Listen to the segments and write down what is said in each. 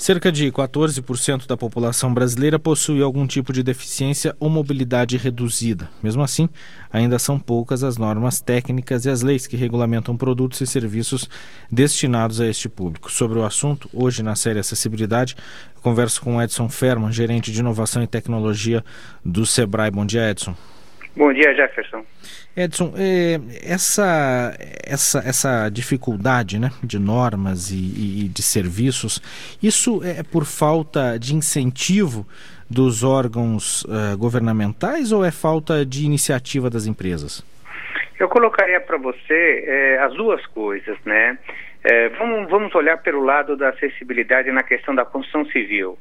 Cerca de 14% da população brasileira possui algum tipo de deficiência ou mobilidade reduzida. Mesmo assim, ainda são poucas as normas técnicas e as leis que regulamentam produtos e serviços destinados a este público. Sobre o assunto, hoje na série Acessibilidade, eu converso com Edson Ferman, gerente de inovação e tecnologia do Sebrae. Bom dia, Edson. Bom dia, Jefferson. Edson, essa dificuldade, né, de normas e de serviços, isso é por falta de incentivo dos órgãos governamentais ou é falta de iniciativa das empresas? Eu colocaria para você as duas coisas, né? Vamos olhar pelo lado da acessibilidade na questão da construção civil.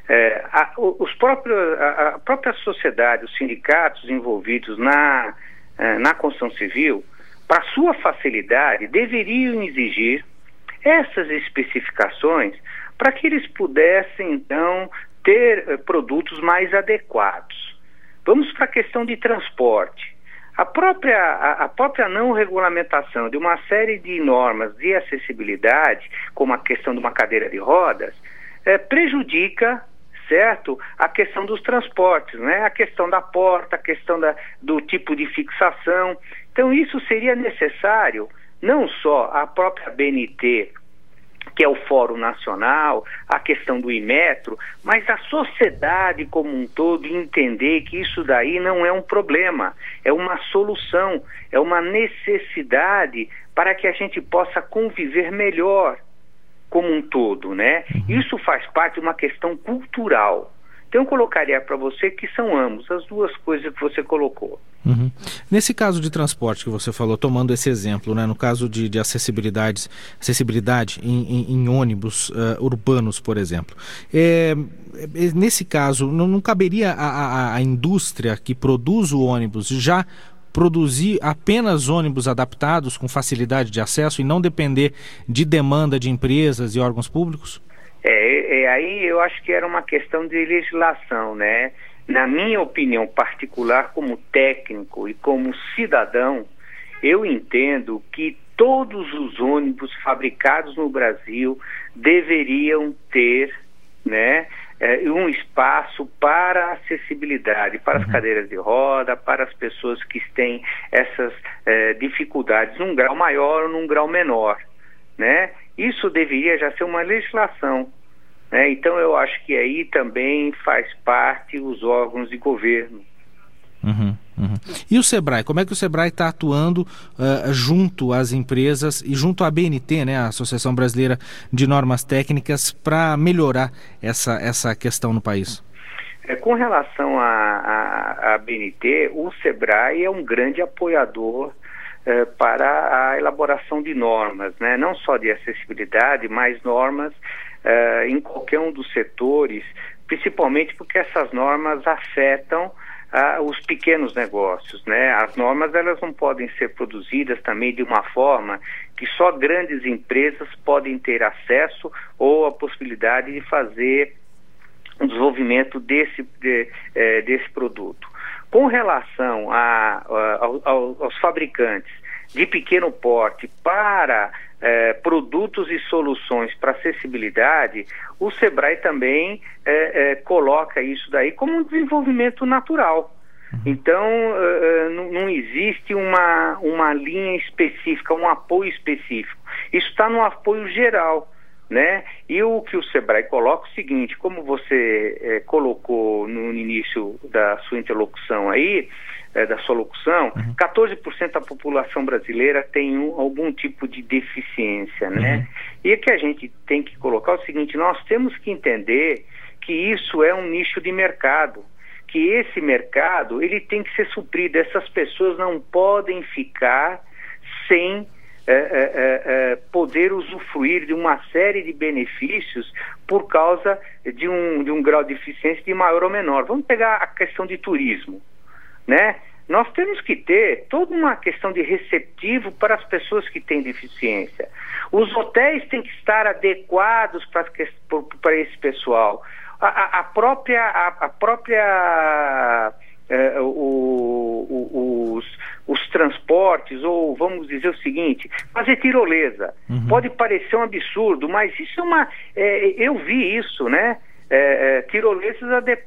A própria sociedade, os sindicatos envolvidos na construção civil, para sua facilidade, deveriam exigir essas especificações para que eles pudessem, então, ter produtos mais adequados. Vamos para a questão de transporte. A própria não regulamentação de uma série de normas de acessibilidade, como a questão de uma cadeira de rodas, prejudica, certo, a questão dos transportes, né? A questão da porta, a questão do tipo de fixação. Então isso seria necessário, não só a própria ABNT, que é o Fórum Nacional, a questão do Inmetro, mas a sociedade como um todo entender que isso daí não é um problema, é uma solução, é uma necessidade para que a gente possa conviver melhor como um todo, né? Isso faz parte de uma questão cultural. Então eu colocaria para você que são ambos, as duas coisas que você colocou. Uhum. Nesse caso de transporte que você falou, tomando esse exemplo, né, no caso de acessibilidade em ônibus urbanos, por exemplo, nesse caso, não caberia a indústria que produz o ônibus já produzir apenas ônibus adaptados com facilidade de acesso e não depender de demanda de empresas e órgãos públicos? Aí eu acho que era uma questão de legislação, né? Na minha opinião particular, como técnico e como cidadão, eu entendo que todos os ônibus fabricados no Brasil deveriam ter, né, um espaço para acessibilidade, para as cadeiras de roda, para as pessoas que têm essas dificuldades num grau maior ou num grau menor, né? Isso deveria já ser uma legislação, né? Então eu acho que aí também faz parte os órgãos de governo. E o Sebrae, como é que o Sebrae está atuando junto às empresas e junto à ABNT, né, a Associação Brasileira de Normas Técnicas, para melhorar essa questão no país? Com relação à ABNT, o Sebrae é um grande apoiador para a elaboração de normas, né? Não só de acessibilidade, mas normas em qualquer um dos setores, principalmente porque essas normas afetam os pequenos negócios, né? As normas, elas não podem ser produzidas também de uma forma que só grandes empresas podem ter acesso ou a possibilidade de fazer o desenvolvimento desse produto. Com relação aos fabricantes de pequeno porte para produtos e soluções para acessibilidade, o Sebrae também coloca isso daí como um desenvolvimento natural. Então, não existe uma linha específica, um apoio específico. Isso está no apoio geral, né? E o que o Sebrae coloca é o seguinte: como você colocou no início da sua interlocução aí, da sua locução, 14% da população brasileira tem algum tipo de deficiência, né? E o que a gente tem que colocar é o seguinte: nós temos que entender que isso é um nicho de mercado, que esse mercado ele tem que ser suprido. Essas pessoas não podem ficar sem poder usufruir de uma série de benefícios por causa de um grau de eficiência de maior ou menor. Vamos pegar a questão de turismo, né? Nós temos que ter toda uma questão de receptivo para as pessoas que têm deficiência. Os hotéis têm que estar adequados para esse pessoal. os transportes, ou vamos dizer o seguinte, fazer tirolesa. Pode parecer um absurdo, mas isso é eu vi isso, né? Tirolesas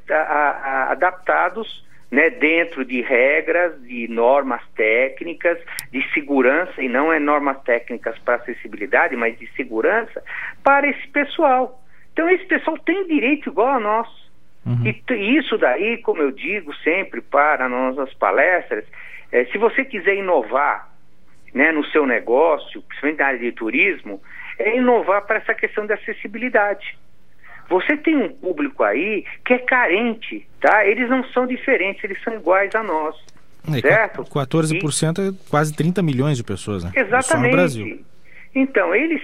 adaptados, né, dentro de regras, de normas técnicas, de segurança, e não é normas técnicas para acessibilidade, mas de segurança, para esse pessoal. Então esse pessoal tem direito igual a nós. E isso daí, como eu digo sempre para nossas palestras, se você quiser inovar, né, no seu negócio, principalmente na área de turismo, é inovar para essa questão de acessibilidade. Você tem um público aí que é carente, tá? Eles não são diferentes, eles são iguais a nós, certo? 14% é quase 30 milhões de pessoas, né? Exatamente. Só no Brasil. Então, eles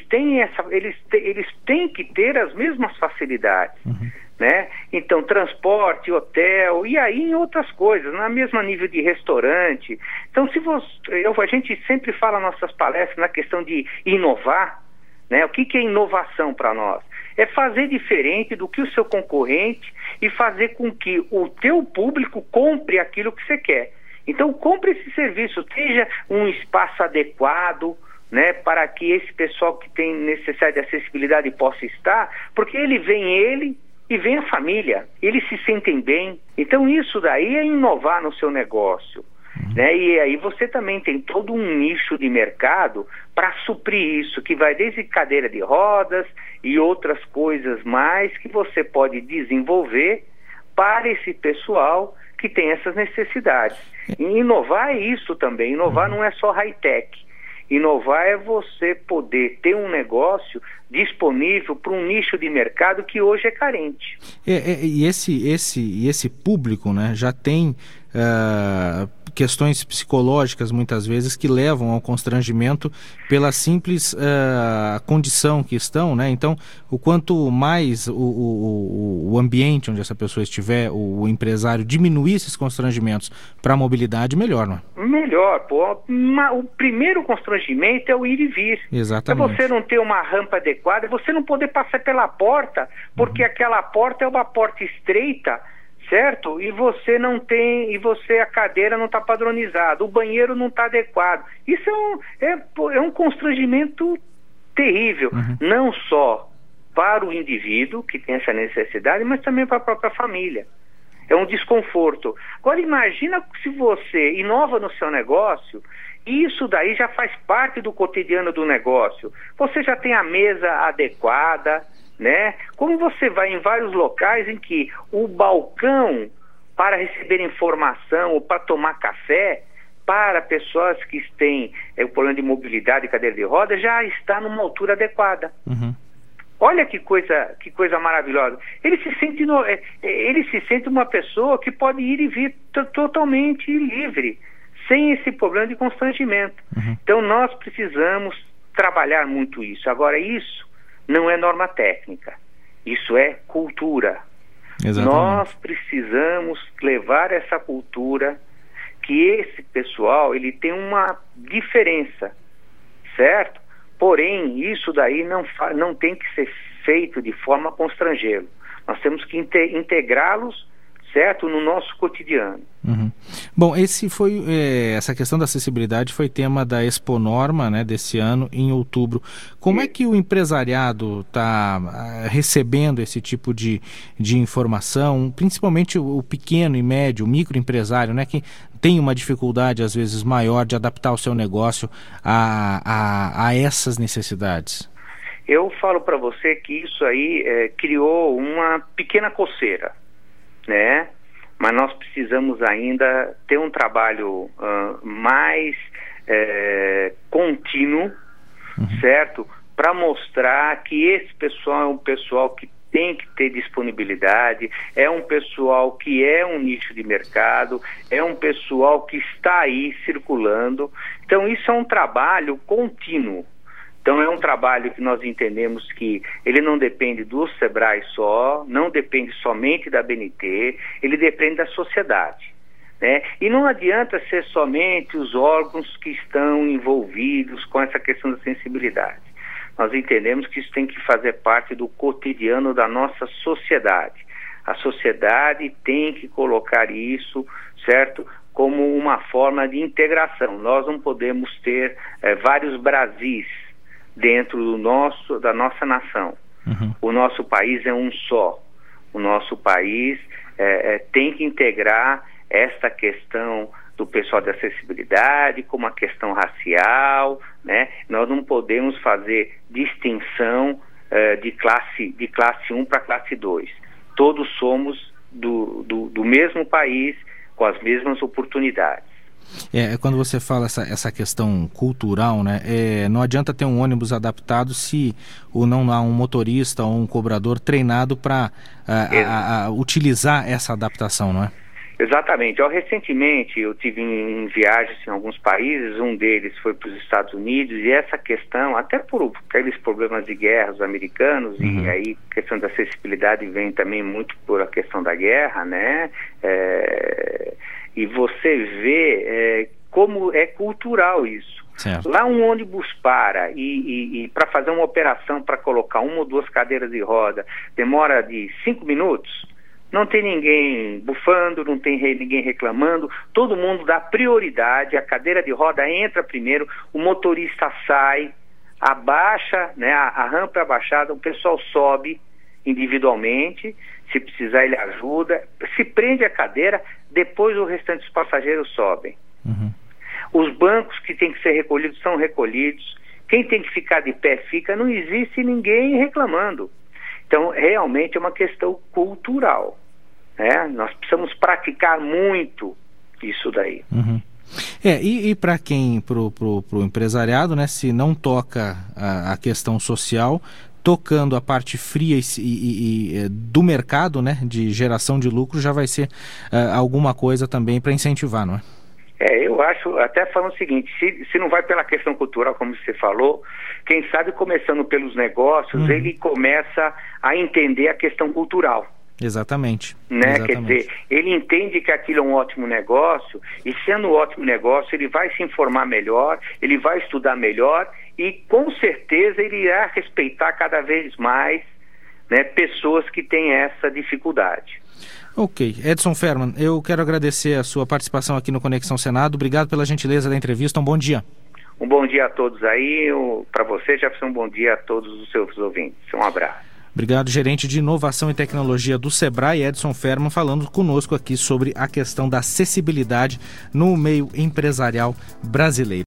têm que ter as mesmas facilidades, né? Então, transporte, hotel, e aí em outras coisas, na mesma nível de restaurante. Então, a gente sempre fala nas nossas palestras na questão de inovar, né? O que é inovação para nós? É fazer diferente do que o seu concorrente e fazer com que o teu público compre aquilo que você quer. Então, compre esse serviço, seja um espaço adequado, né, para que esse pessoal que tem necessidade de acessibilidade possa estar, porque ele e vem a família, eles se sentem bem. Então, isso daí é inovar no seu negócio. Né? E aí você também tem todo um nicho de mercado para suprir isso, que vai desde cadeira de rodas e outras coisas mais que você pode desenvolver para esse pessoal que tem essas necessidades. E inovar é isso também. Inovar não é só high-tech. Inovar é você poder ter um negócio disponível para um nicho de mercado que hoje é carente. E esse público, né, já tem questões psicológicas muitas vezes que levam ao constrangimento pela simples condição que estão, né? Então, o quanto mais o ambiente onde essa pessoa estiver, o empresário diminuir esses constrangimentos para a mobilidade, melhor, não é? Melhor, pô. O primeiro constrangimento é o ir e vir. Exatamente. É você não ter uma rampa adequada, você não poder passar pela porta, porque aquela porta é uma porta estreita, certo? E você a cadeira não está padronizada, o banheiro não está adequado. Isso é um constrangimento terrível, não só para o indivíduo que tem essa necessidade, mas também para a própria família. É um desconforto. Agora imagina se você inova no seu negócio, e isso daí já faz parte do cotidiano do negócio. Você já tem a mesa adequada, né? Como você vai em vários locais em que o balcão para receber informação ou para tomar café para pessoas que têm o problema de mobilidade e cadeira de rodas já está numa altura adequada. Olha que coisa maravilhosa. Ele se sente uma pessoa que pode ir e vir totalmente livre, sem esse problema de constrangimento. Então nós precisamos trabalhar muito isso. Agora, isso não é norma técnica, isso é cultura. Exatamente. Nós precisamos levar essa cultura, que esse pessoal ele tem uma diferença, certo? Porém, isso daí não tem que ser feito de forma a constrangê-lo. Nós temos que integrá-los, certo, no nosso cotidiano. Bom, essa questão da acessibilidade foi tema da Expo Norma, né, desse ano, em outubro. Como é que o empresariado está recebendo esse tipo de informação, principalmente o pequeno e médio, o microempresário, né, que tem uma dificuldade, às vezes, maior de adaptar o seu negócio a essas necessidades? Eu falo para você que isso aí criou uma pequena coceira, né? Mas nós precisamos ainda ter um trabalho mais contínuo, certo? Para mostrar que esse pessoal é um pessoal que tem que ter disponibilidade, é um pessoal que é um nicho de mercado, é um pessoal que está aí circulando. Então isso é um trabalho contínuo. Então é um trabalho que nós entendemos que ele não depende do Sebrae só, não depende somente da ABNT, ele depende da sociedade, né? E não adianta ser somente os órgãos que estão envolvidos com essa questão da sensibilidade. Nós entendemos que isso tem que fazer parte do cotidiano da nossa sociedade. A sociedade tem que colocar isso, certo, como uma forma de integração. Nós não podemos ter vários Brasis dentro da nossa nação. Uhum. O nosso país é um só. O nosso país tem que integrar esta questão do pessoal de acessibilidade como a questão racial, né? Nós não podemos fazer distinção de classe 1 para classe 2. Todos somos do mesmo país, com as mesmas oportunidades. Quando você fala essa questão cultural, né? Não adianta ter um ônibus adaptado se não há um motorista ou um cobrador treinado para utilizar essa adaptação, não é? Exatamente. Recentemente eu tive em viagens em alguns países, um deles foi para os Estados Unidos, e essa questão, até por aqueles problemas de guerra dos americanos, e aí a questão da acessibilidade vem também muito por a questão da guerra, né? E você vê como é cultural isso. Certo. Lá um ônibus para e para fazer uma operação para colocar uma ou duas cadeiras de roda demora de 5 minutos. Não tem ninguém bufando, não tem ninguém reclamando, todo mundo dá prioridade, a cadeira de roda entra primeiro, o motorista sai, abaixa, né, a rampa é abaixada, o pessoal sobe individualmente, se precisar ele ajuda, se prende a cadeira, depois o restante dos passageiros sobem. Uhum. Os bancos que têm que ser recolhidos são recolhidos, quem tem que ficar de pé fica, não existe ninguém reclamando. Então, realmente é uma questão cultural, né? Nós precisamos praticar muito isso daí. Uhum. E para pro empresariado, né, se não toca a questão social, tocando a parte fria do mercado, né, de geração de lucro, já vai ser alguma coisa também para incentivar, não é? Eu acho, até falando o seguinte, se não vai pela questão cultural, como você falou, quem sabe começando pelos negócios, ele começa a entender a questão cultural. Exatamente. Né? Exatamente. Quer dizer, ele entende que aquilo é um ótimo negócio, e sendo um ótimo negócio, ele vai se informar melhor, ele vai estudar melhor, e com certeza ele irá respeitar cada vez mais, né, pessoas que têm essa dificuldade. Ok. Edson Ferman, eu quero agradecer a sua participação aqui no Conexão Senado. Obrigado pela gentileza da entrevista. Um bom dia. Um bom dia a todos aí. Para você, Jefferson, um bom dia a todos os seus ouvintes. Um abraço. Obrigado, gerente de Inovação e Tecnologia do Sebrae, Edson Ferman, falando conosco aqui sobre a questão da acessibilidade no meio empresarial brasileiro.